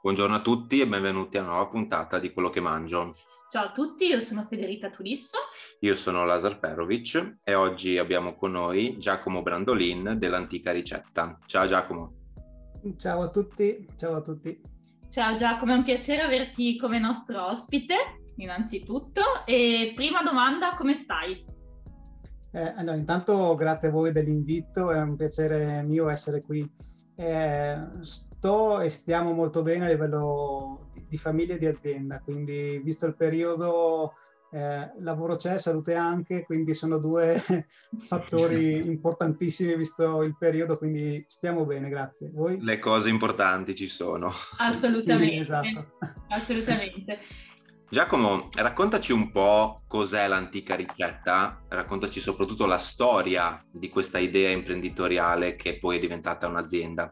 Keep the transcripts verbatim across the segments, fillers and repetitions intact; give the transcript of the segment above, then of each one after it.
Buongiorno a tutti e benvenuti a una nuova puntata di Quello che mangio. Ciao a tutti, io sono Federica Tulisso. Io sono Lazar Perovic e oggi abbiamo con noi Giacomo Brandolin dell'Antica Ricetta. Ciao Giacomo. Ciao a tutti, ciao a tutti. Ciao Giacomo, è un piacere averti come nostro ospite, innanzitutto. E prima domanda, come stai? Eh, allora, intanto grazie a voi dell'invito, è un piacere mio essere qui. Eh, sto e stiamo molto bene a livello di, di famiglia e di azienda, quindi visto il periodo, eh, lavoro c'è, salute anche, quindi sono due fattori importantissimi visto il periodo, quindi stiamo bene, grazie. Voi? Le cose importanti ci sono. Assolutamente, sì, esatto. Assolutamente. Giacomo, raccontaci un po' cos'è l'Antica Ricetta, raccontaci soprattutto la storia di questa idea imprenditoriale che poi è diventata un'azienda.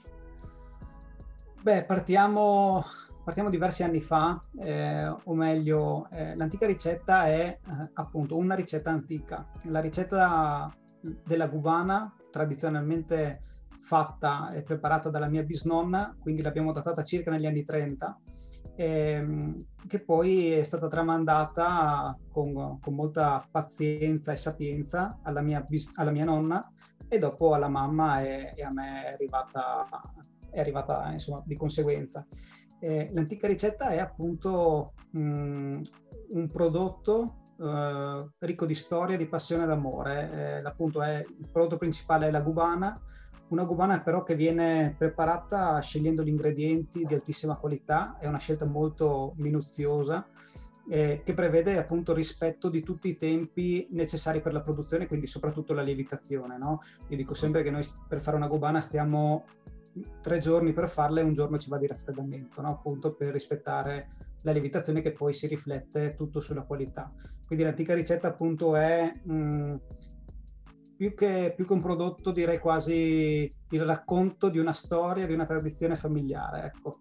Beh, partiamo, partiamo diversi anni fa, eh, o meglio, eh, l'Antica Ricetta è eh, appunto una ricetta antica. La ricetta della gubana, tradizionalmente fatta e preparata dalla mia bisnonna, quindi l'abbiamo datata circa negli anni trenta, ehm, che poi è stata tramandata con, con molta pazienza e sapienza alla mia, bis, alla mia nonna e dopo alla mamma e, e a me è arrivata, è arrivata insomma di conseguenza. Eh, l'Antica Ricetta è appunto mh, un prodotto eh, ricco di storia, di passione e d'amore. Eh, appunto è, il prodotto principale è la gubana, una gubana però che viene preparata scegliendo gli ingredienti di altissima qualità, è una scelta molto minuziosa eh, che prevede appunto rispetto di tutti i tempi necessari per la produzione, quindi soprattutto la lievitazione, no? Io dico sempre che noi per fare una gubana stiamo tre giorni per farla e un giorno ci va di raffreddamento, no? Appunto per rispettare la lievitazione che poi si riflette tutto sulla qualità. Quindi l'Antica Ricetta appunto è mh, più che, più che un prodotto, direi quasi il racconto di una storia, di una tradizione familiare, ecco.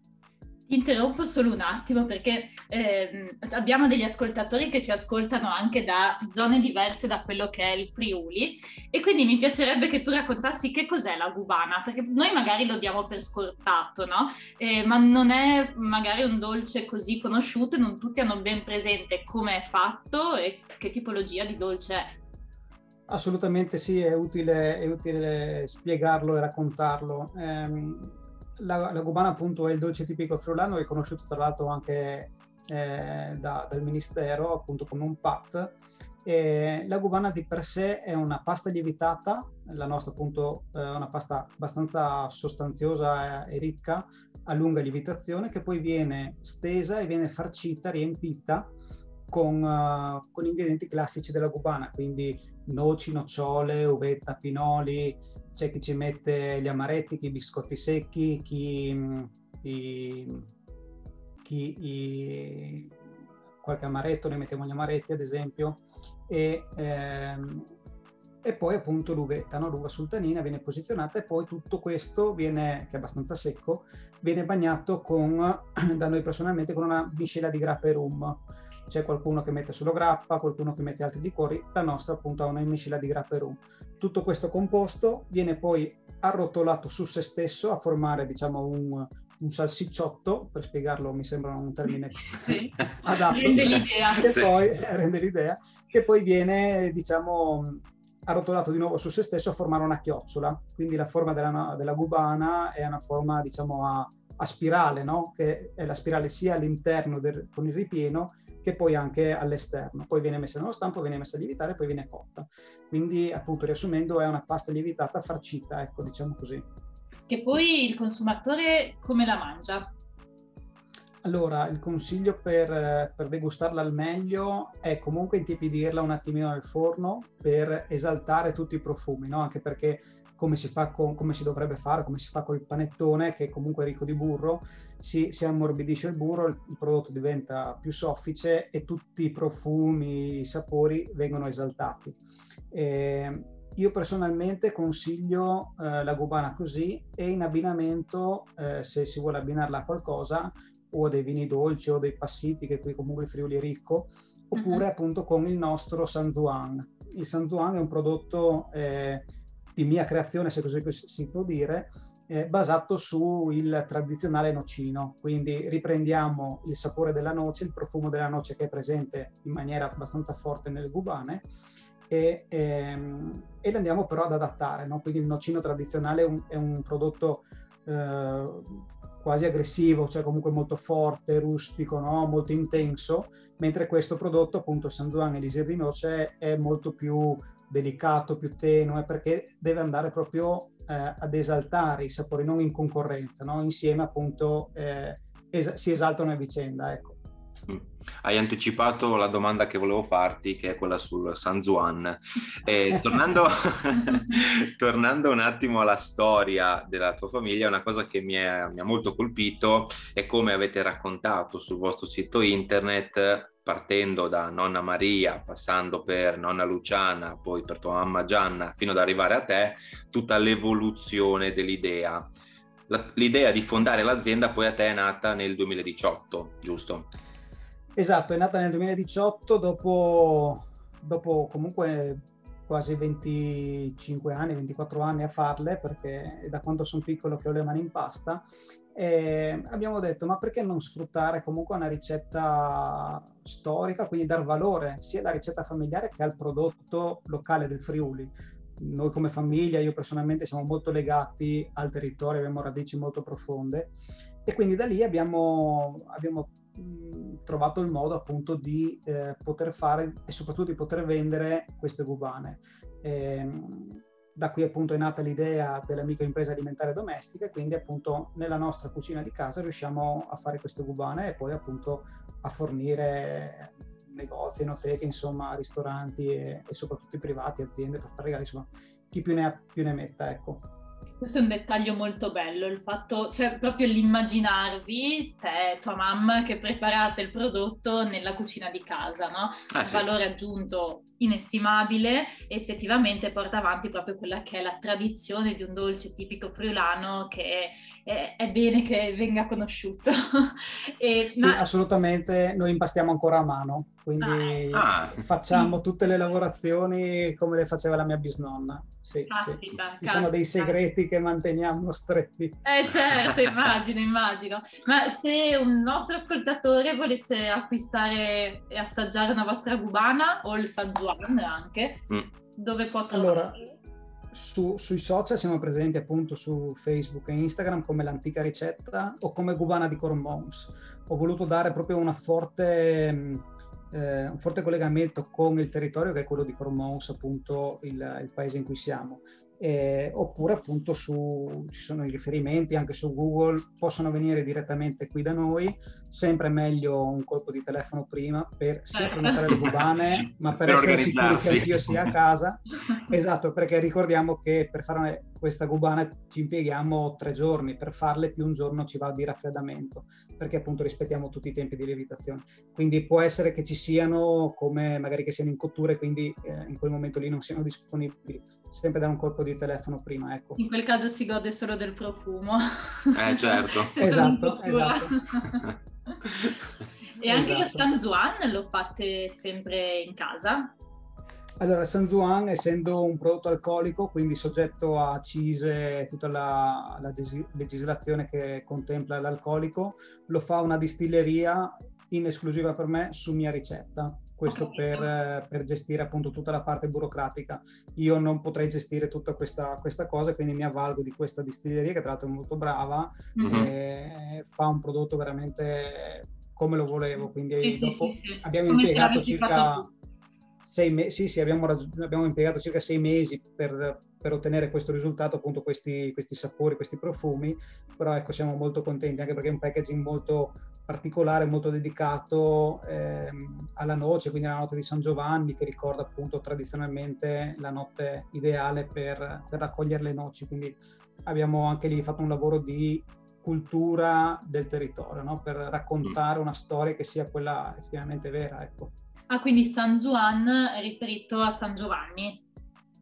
Ti interrompo solo un attimo perché eh, abbiamo degli ascoltatori che ci ascoltano anche da zone diverse da quello che è il Friuli e quindi mi piacerebbe che tu raccontassi che cos'è la gubana, perché noi magari lo diamo per scontato, no? Eh, ma non è magari un dolce così conosciuto e non tutti hanno ben presente come è fatto e che tipologia di dolce è. Assolutamente sì, è utile, è utile spiegarlo e raccontarlo. Ehm, la, la gubana appunto è il dolce tipico friulano, riconosciuto tra l'altro anche eh, da, dal Ministero appunto come un P A T. E la gubana di per sé è una pasta lievitata, la nostra appunto è una pasta abbastanza sostanziosa e ricca, a lunga lievitazione, che poi viene stesa e viene farcita, riempita con, uh, con ingredienti classici della gubana, quindi noci, nocciole, uvetta, pinoli, c'è chi ci mette gli amaretti, chi i biscotti secchi, chi, i, chi i, qualche amaretto, ne mettiamo gli amaretti ad esempio, e, ehm, e poi appunto l'uvetta, no? L'uva sultanina viene posizionata e poi tutto questo viene, che è abbastanza secco, viene bagnato con, da noi personalmente, con una miscela di grappa e rum. C'è qualcuno che mette solo grappa, qualcuno che mette altri liquori, la nostra appunto ha una miscela di grappa e rum. Tutto questo composto viene poi arrotolato su se stesso a formare, diciamo, un, un salsicciotto, per spiegarlo mi sembra un termine sì. adatto, rende l'idea. che sì. poi rende l'idea, che poi viene, diciamo, arrotolato di nuovo su se stesso a formare una chiocciola. Quindi la forma della, della gubana è una forma, diciamo, a, a spirale, no? Che è la spirale sia all'interno del, con il ripieno, che poi anche all'esterno. Poi viene messa nello stampo, viene messa a lievitare e poi viene cotta. Quindi, appunto, riassumendo, è una pasta lievitata farcita, ecco, diciamo così. Che poi il consumatore come la mangia? Allora, il consiglio per, per degustarla al meglio è comunque intipidirla un attimino nel forno per esaltare tutti i profumi, no? Anche perché come si fa con, come si dovrebbe fare, come si fa con il panettone, che comunque è ricco di burro, si, si ammorbidisce il burro, il, il prodotto diventa più soffice e tutti i profumi, i sapori vengono esaltati. E io personalmente consiglio eh, la gubana così e in abbinamento, eh, se si vuole abbinarla a qualcosa, o dei vini dolci o dei passiti, che qui comunque il Friuli è ricco, oppure uh-huh. appunto con il nostro Sanzhuang. Il Sanzhuang è un prodotto eh, di mia creazione, se così si può dire, eh, basato sul tradizionale nocino, quindi riprendiamo il sapore della noce, il profumo della noce che è presente in maniera abbastanza forte nelle gubane, e, ehm, e le andiamo però ad adattare, no? Quindi il nocino tradizionale è un, è un prodotto eh, quasi aggressivo, cioè comunque molto forte, rustico, no? Molto intenso, mentre questo prodotto, appunto San Juan Elisir di noce, è molto più delicato, più tenue, perché deve andare proprio eh, ad esaltare i sapori, non in concorrenza, no? Insieme appunto eh, es- si esaltano a vicenda, ecco. Hai anticipato la domanda che volevo farti, che è quella sul San Juan. E tornando, tornando un attimo alla storia della tua famiglia, una cosa che mi, è, mi ha molto colpito è come avete raccontato sul vostro sito internet, partendo da nonna Maria, passando per nonna Luciana, poi per tua mamma Gianna, fino ad arrivare a te, tutta l'evoluzione dell'idea. La, l'idea di fondare l'azienda poi a te è nata nel duemiladiciotto, giusto? Esatto, è nata nel duemiladiciotto, dopo, dopo comunque quasi venticinque anni, ventiquattro anni a farle, perché è da quando sono piccolo che ho le mani in pasta. E abbiamo detto, ma perché non sfruttare comunque una ricetta storica, quindi dar valore sia alla ricetta familiare che al prodotto locale del Friuli. Noi come famiglia, io personalmente, siamo molto legati al territorio, abbiamo radici molto profonde, e quindi da lì abbiamo, abbiamo mh, trovato il modo appunto di eh, poter fare e soprattutto di poter vendere queste gubane. E, da qui appunto è nata l'idea della microimpresa alimentare domestica, e quindi appunto nella nostra cucina di casa riusciamo a fare queste gubane e poi appunto a fornire negozi, enoteche, insomma ristoranti e, e soprattutto i privati, aziende, per fare regali, insomma chi più ne ha più ne metta, ecco. Questo è un dettaglio molto bello, il fatto, cioè proprio l'immaginarvi te, tua mamma, che preparate il prodotto nella cucina di casa, no? Ah, un sì. valore aggiunto inestimabile, e effettivamente porta avanti proprio quella che è la tradizione di un dolce tipico friulano che è, è bene che venga conosciuto. e, Sì, ma... assolutamente, noi impastiamo ancora a mano, quindi Ah, eh. facciamo Sì, tutte le sì. lavorazioni come le faceva la mia bisnonna. Sì, Caspita, sì. Ci sono dei caspita. segreti che manteniamo stretti. Eh certo, immagino, immagino. Ma se un nostro ascoltatore volesse acquistare e assaggiare una vostra gubana o il San Juan anche, Mm. dove può Allora, trovarlo? su, sui social siamo presenti appunto su Facebook e Instagram come l'antica ricetta o come Gubana di Cormons. Ho voluto dare proprio una forte, eh, un forte collegamento con il territorio, che è quello di Cormons, appunto il, il paese in cui siamo. Eh, oppure appunto su, ci sono i riferimenti anche su Google, possono venire direttamente qui da noi, sempre meglio un colpo di telefono prima per sia prenotare le gubane ma per, Per essere sicuri che organizzarsi. anch'io sia a casa. Esatto, perché ricordiamo che per fare questa gubana ci impieghiamo tre giorni, per farle più un giorno ci va di raffreddamento, perché appunto rispettiamo tutti i tempi di lievitazione, quindi può essere che ci siano, come magari che siano in cottura e quindi eh, in quel momento lì non siano disponibili, sempre dare un colpo di telefono prima, ecco. In quel caso si gode solo del profumo. Eh certo. Se sono in Esatto, cottura. esatto. E anche Esatto. il San Juan lo fate sempre in casa? Allora, San Juan, essendo un prodotto alcolico, quindi soggetto a C I S E e tutta la, la desi- legislazione che contempla l'alcolico, lo fa una distilleria in esclusiva per me su mia ricetta. Questo per, eh, per gestire appunto tutta la parte burocratica. Io non potrei gestire tutta questa, questa cosa, quindi mi avvalgo di questa distilleria, che tra l'altro è molto brava, Mm-hmm. e fa un prodotto veramente come lo volevo. Quindi Sì, sì, dopo sì, sì. abbiamo Come se impiegato l'avessi circa... fatto tu. Sei mesi, sì, sì, abbiamo, raggi- abbiamo impiegato circa sei mesi per, per ottenere questo risultato, appunto questi, questi sapori, questi profumi, però ecco siamo molto contenti, anche perché è un packaging molto particolare, molto dedicato ehm, alla noce, quindi alla notte di San Giovanni, che ricorda appunto tradizionalmente la notte ideale per, per raccogliere le noci, quindi abbiamo anche lì fatto un lavoro di cultura del territorio, no? Per raccontare una storia che sia quella effettivamente vera, ecco. Ah, quindi San Juan è riferito a San Giovanni.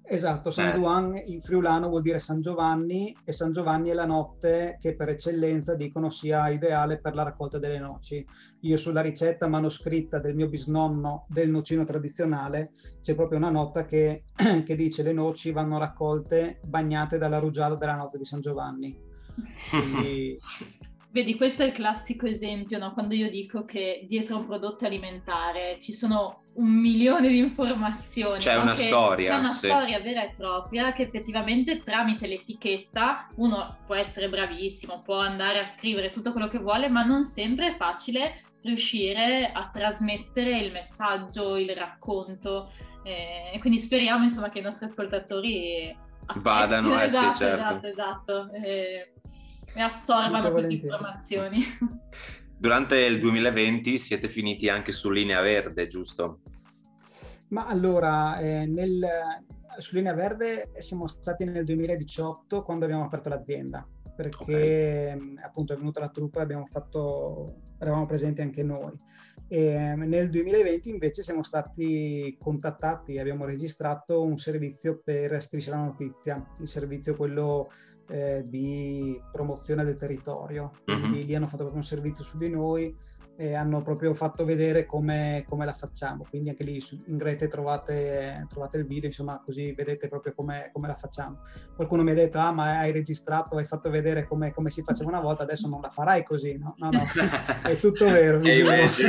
Esatto, San Juan in friulano vuol dire San Giovanni, e San Giovanni è la notte che per eccellenza dicono sia ideale per la raccolta delle noci. Io sulla ricetta manoscritta del mio bisnonno del nocino tradizionale c'è proprio una nota che, che dice: le noci vanno raccolte bagnate dalla rugiada della notte di San Giovanni. Quindi... Vedi, questo è il classico esempio, no? Quando io dico che dietro un prodotto alimentare ci sono un milione di informazioni. C'è no? una che storia. C'è una sì. storia vera e propria che effettivamente tramite l'etichetta uno può essere bravissimo, può andare a scrivere tutto quello che vuole, ma non sempre è facile riuscire a trasmettere il messaggio, il racconto. E eh, quindi speriamo insomma che i nostri ascoltatori vadano, eh, esatto, sì, certo. esatto, esatto. Eh, e assorbano tutte le informazioni. Durante il duemilaventi siete finiti anche su Linea Verde, giusto? Ma allora, eh, nel, su Linea Verde siamo stati nel duemiladiciotto quando abbiamo aperto l'azienda, perché okay. appunto è venuta la truppa e abbiamo fatto, eravamo presenti anche noi. E nel duemilaventi invece siamo stati contattati e abbiamo registrato un servizio per Striscia la Notizia, il servizio quello eh, di promozione del territorio. Quindi mm-hmm. lì hanno fatto proprio un servizio su di noi e hanno proprio fatto vedere come, come la facciamo. Quindi anche lì su, in rete trovate, trovate il video, insomma, così vedete proprio come, come la facciamo. Qualcuno mi ha detto: ah, ma hai registrato, hai fatto vedere come, come si faceva una volta, adesso non la farai così, no? No, no, è tutto vero, mi giuro. È,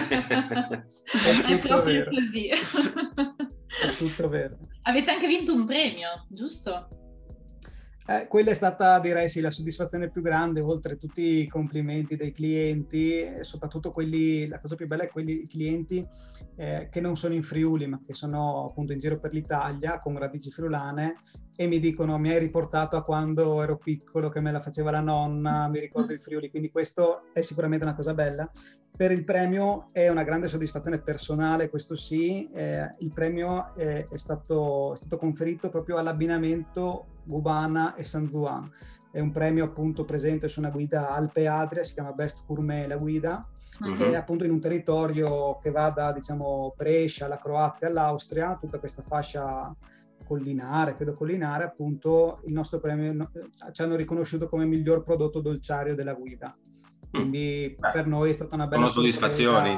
è proprio vero. Così. È tutto vero. Avete anche vinto un premio, giusto? Eh, quella è stata, direi sì, la soddisfazione più grande, oltre a tutti i complimenti dei clienti, e soprattutto quelli, la cosa più bella è quelli clienti eh, che non sono in Friuli, ma che sono appunto in giro per l'Italia con radici friulane e mi dicono: mi hai riportato a quando ero piccolo che me la faceva la nonna, mi ricordo il Friuli, quindi questo è sicuramente una cosa bella. Per il premio è una grande soddisfazione personale, questo sì, eh, il premio è, è, stato, è stato conferito proprio all'abbinamento Gubana e San Juan. È un premio appunto presente su una guida Alpe Adria, si chiama Best Gourmet la guida, mm-hmm. è appunto in un territorio che va da, diciamo, Brescia alla Croazia all'Austria, tutta questa fascia collinare, pedocollinare, appunto il nostro premio ci hanno riconosciuto come miglior prodotto dolciario della guida. Quindi Beh, per noi è stata una bella soddisfazione.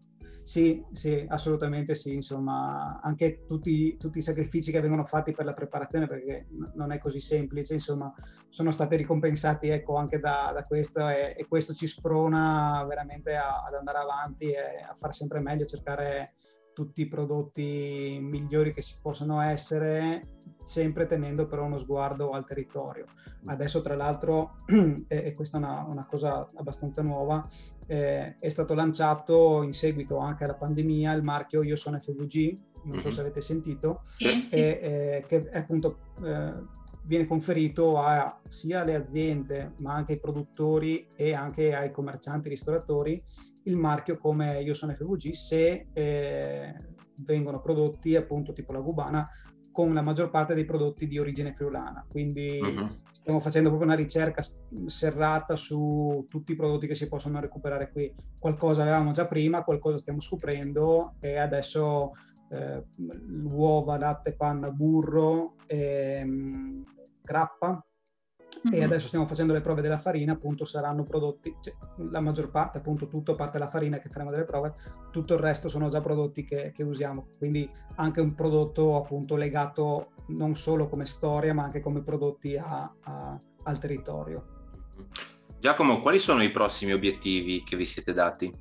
Sì, sì, assolutamente sì, insomma, anche tutti, tutti i sacrifici che vengono fatti per la preparazione, perché non è così semplice, insomma, sono stati ricompensati, ecco, anche da, da questo e, e questo ci sprona veramente a, ad andare avanti e a fare sempre meglio, cercare tutti i prodotti migliori che ci possono essere, sempre tenendo però uno sguardo al territorio. Adesso tra l'altro, e questa è una, una cosa abbastanza nuova, eh, è stato lanciato in seguito anche alla pandemia il marchio Io Sono F V G, non so se avete sentito, sì, sì, e, eh, che appunto eh, viene conferito a sia alle aziende ma anche ai produttori e anche ai commercianti, ristoratori, il marchio come Io Sono F V G se eh, vengono prodotti appunto tipo la Gubana con la maggior parte dei prodotti di origine friulana. Quindi uh-huh. stiamo facendo proprio una ricerca serrata su tutti i prodotti che si possono recuperare qui. Qualcosa avevamo già prima, qualcosa stiamo scoprendo e adesso eh, uova, latte, panna, burro, ehm, grappa. E adesso stiamo facendo le prove della farina, appunto saranno prodotti, cioè, la maggior parte, appunto tutto, a parte la farina che faremo delle prove, tutto il resto sono già prodotti che, che usiamo, quindi anche un prodotto appunto legato non solo come storia ma anche come prodotti a, a, al territorio. Giacomo, quali sono i prossimi obiettivi che vi siete dati?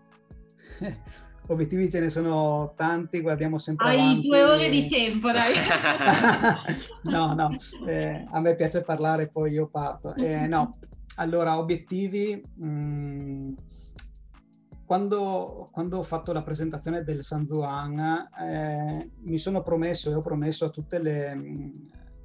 Obiettivi ce ne sono tanti, guardiamo sempre Hai avanti. due ore di tempo, dai. no, no, eh, a me piace parlare, poi io parto. Eh, no, allora, obiettivi... Mh, quando, quando ho fatto la presentazione del San Juan, eh, mi sono promesso e ho promesso a tutte le... Mh,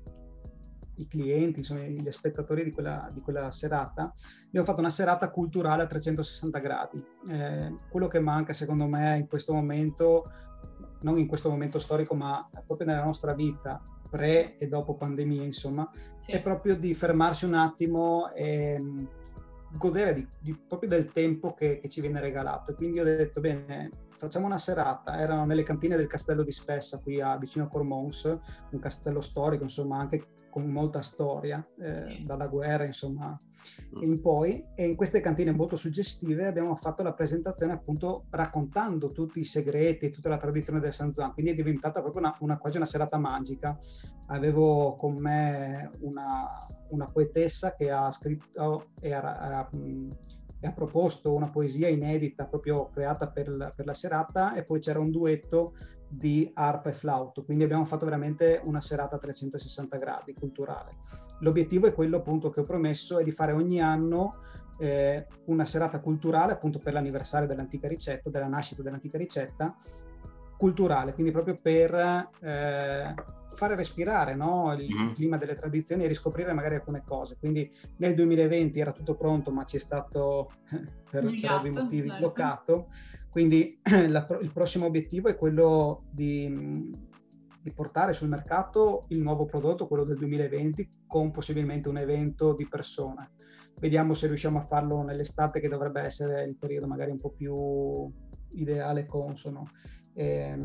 i clienti, insomma, gli spettatori di quella, di quella serata, abbiamo fatto una serata culturale a trecentosessanta gradi. Eh, quello che manca secondo me in questo momento, non in questo momento storico, ma proprio nella nostra vita, pre e dopo pandemia, insomma, sì. È proprio di fermarsi un attimo e godere di, di, proprio del tempo che, che ci viene regalato. E quindi ho detto, bene, facciamo una serata, erano nelle cantine del castello di Spessa, qui a, vicino a Cormons, un castello storico, insomma, anche con molta storia, eh, sì. dalla guerra, insomma, in poi, e in queste cantine molto suggestive abbiamo fatto la presentazione appunto raccontando tutti i segreti, tutta la tradizione del San Juan, quindi è diventata proprio una, una, quasi una serata magica. Avevo con me una, una poetessa che ha scritto e ha, ha, e ha proposto una poesia inedita proprio creata per la, per la serata, e poi c'era un duetto di arpa e flauto, quindi abbiamo fatto veramente una serata a trecentosessanta gradi culturale. L'obiettivo è quello appunto che ho promesso, è di fare ogni anno eh, una serata culturale appunto per l'anniversario dell'antica ricetta, della nascita dell'antica ricetta, culturale, quindi proprio per eh, fare respirare, no, il mm-hmm. clima delle tradizioni e riscoprire magari alcune cose. Quindi nel duemilaventi era tutto pronto, ma ci è stato per, per ovvi motivi certo. bloccato. Quindi la, il prossimo obiettivo è quello di, di portare sul mercato il nuovo prodotto, quello del duemilaventi, con possibilmente un evento di persona. Vediamo se riusciamo a farlo nell'estate, che dovrebbe essere il periodo magari un po' più ideale e consono. E,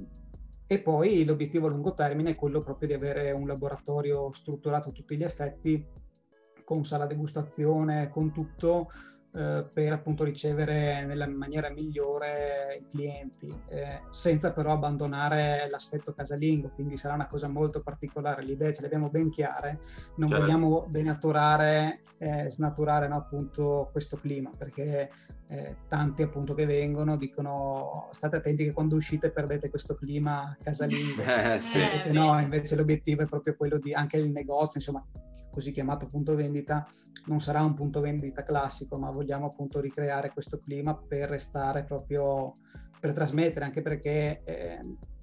e poi l'obiettivo a lungo termine è quello proprio di avere un laboratorio strutturato a tutti gli effetti, con sala degustazione, con tutto, eh, per appunto ricevere nella maniera migliore i clienti, eh, senza però abbandonare l'aspetto casalingo, quindi sarà una cosa molto particolare. Le idee ce le abbiamo ben chiare, non certo. vogliamo denaturare, eh, snaturare no, appunto questo clima, perché eh, tanti appunto che vengono dicono state attenti che quando uscite perdete questo clima casalingo, eh, sì. invece no, invece l'obiettivo è proprio quello di anche il negozio, insomma, così chiamato punto vendita, non sarà un punto vendita classico, ma vogliamo appunto ricreare questo clima per restare proprio, per trasmettere, anche perché eh,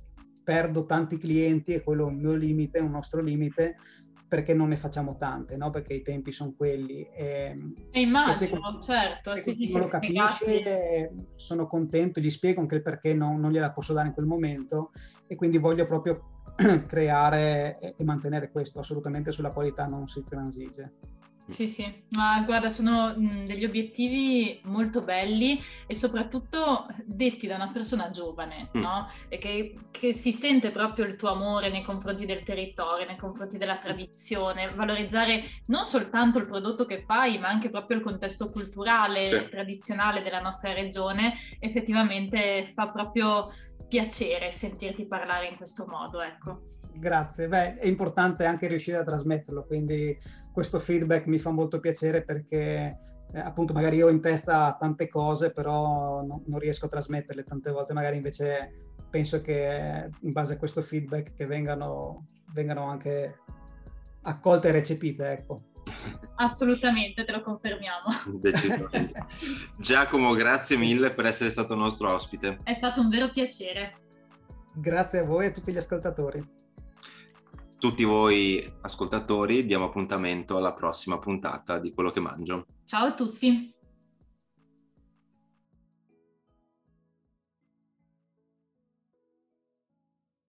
perdo tanti clienti e quello è un mio limite, un nostro limite, perché non ne facciamo tante, no? Perché i tempi sono quelli. E, e immagino, e se, certo. Se sì, sì, lo sì, capisce, sono contento, gli spiego anche il perché non, non gliela posso dare in quel momento, e quindi voglio proprio creare e mantenere questo, assolutamente sulla qualità non si transige. Sì, sì, ma guarda, sono mh, degli obiettivi molto belli e soprattutto detti da una persona giovane, mm. no? E che, che si sente proprio il tuo amore nei confronti del territorio, nei confronti della tradizione, valorizzare non soltanto il prodotto che fai, ma anche proprio il contesto culturale, sì. tradizionale della nostra regione. Effettivamente fa proprio piacere sentirti parlare in questo modo, ecco. Grazie, beh, è importante anche riuscire a trasmetterlo, quindi questo feedback mi fa molto piacere, perché eh, appunto magari io ho in testa tante cose, però no, non riesco a trasmetterle tante volte, magari invece penso che in base a questo feedback che vengano, vengano anche accolte e recepite, ecco. Assolutamente, te lo confermiamo. Decisamente. Giacomo, grazie mille per essere stato nostro ospite. È stato un vero piacere. Grazie a voi e a tutti gli ascoltatori. Tutti voi ascoltatori, diamo appuntamento alla prossima puntata di Quello che mangio. Ciao a tutti.